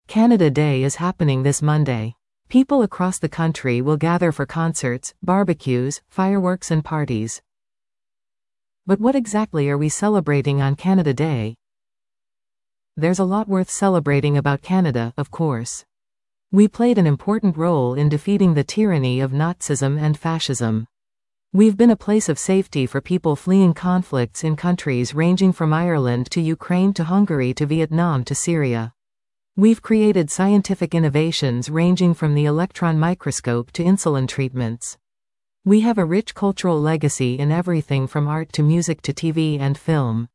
Canada Day is happening this Monday. People across the country will gather for concerts, barbecues, fireworks and parties. But what exactly are we celebrating on Canada Day? There's a lot worth celebrating about Canada, of course. We played an important role in defeating the tyranny of Nazism and fascism. We've been a place of safety for people fleeing conflicts in countries ranging from Ireland to Ukraine to Hungary to Vietnam to Syria. We've created scientific innovations ranging from the electron microscope to insulin treatments. We have a rich cultural legacy in everything from art to music to TV and film.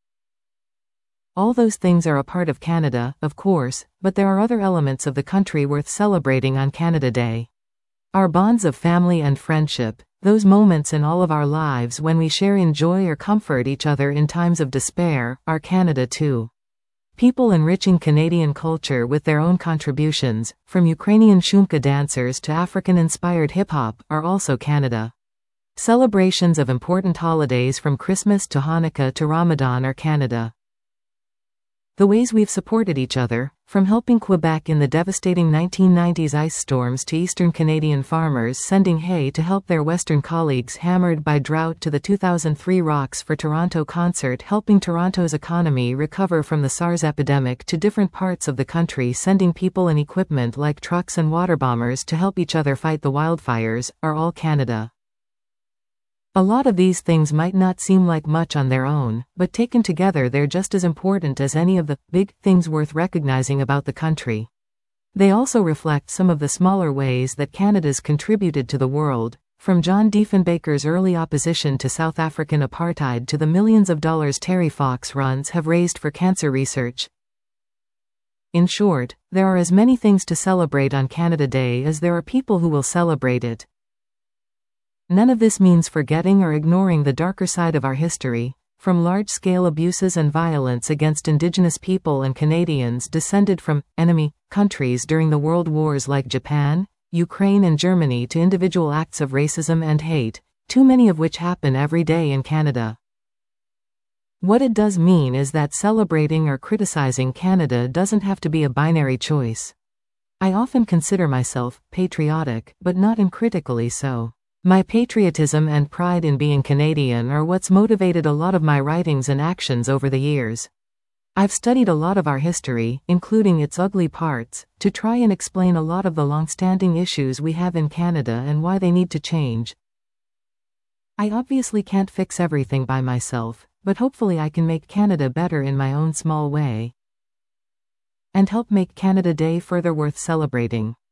All those things are a part of Canada, of course, but there are other elements of the country worth celebrating on Canada Day. Our bonds of family and friendship, those moments in all of our lives when we share in joy or comfort each other in times of despair, are Canada too. People enriching Canadian culture with their own contributions, from Ukrainian shumka dancers to African-inspired hip-hop, are also Canada. Celebrations of important holidays from Christmas to Hanukkah to Ramadan are Canada. The ways we've supported each other, from helping Quebec in the devastating 1990s ice storms to Eastern Canadian farmers sending hay to help their Western colleagues hammered by drought to the 2003 Rocks for Toronto concert helping Toronto's economy recover from the SARS epidemic to different parts of the country sending people and equipment like trucks and water bombers to help each other fight the wildfires, are all Canada. A lot of these things might not seem like much on their own, but taken together they're just as important as any of the big things worth recognizing about the country. They also reflect some of the smaller ways that Canada's contributed to the world, from John Diefenbaker's early opposition to South African apartheid to the millions of dollars Terry Fox runs have raised for cancer research. In short, there are as many things to celebrate on Canada Day as there are people who will celebrate it. None of this means forgetting or ignoring the darker side of our history, from large-scale abuses and violence against Indigenous people and Canadians descended from enemy countries during the world wars like Japan, Ukraine and Germany to individual acts of racism and hate, too many of which happen every day in Canada. What it does mean is that celebrating or criticizing Canada doesn't have to be a binary choice. I often consider myself patriotic, but not uncritically so. My patriotism and pride in being Canadian are what's motivated a lot of my writings and actions over the years. I've studied a lot of our history, including its ugly parts, to try and explain a lot of the long-standing issues we have in Canada and why they need to change. I obviously can't fix everything by myself, but hopefully I can make Canada better in my own small way. And help make Canada Day further worth celebrating.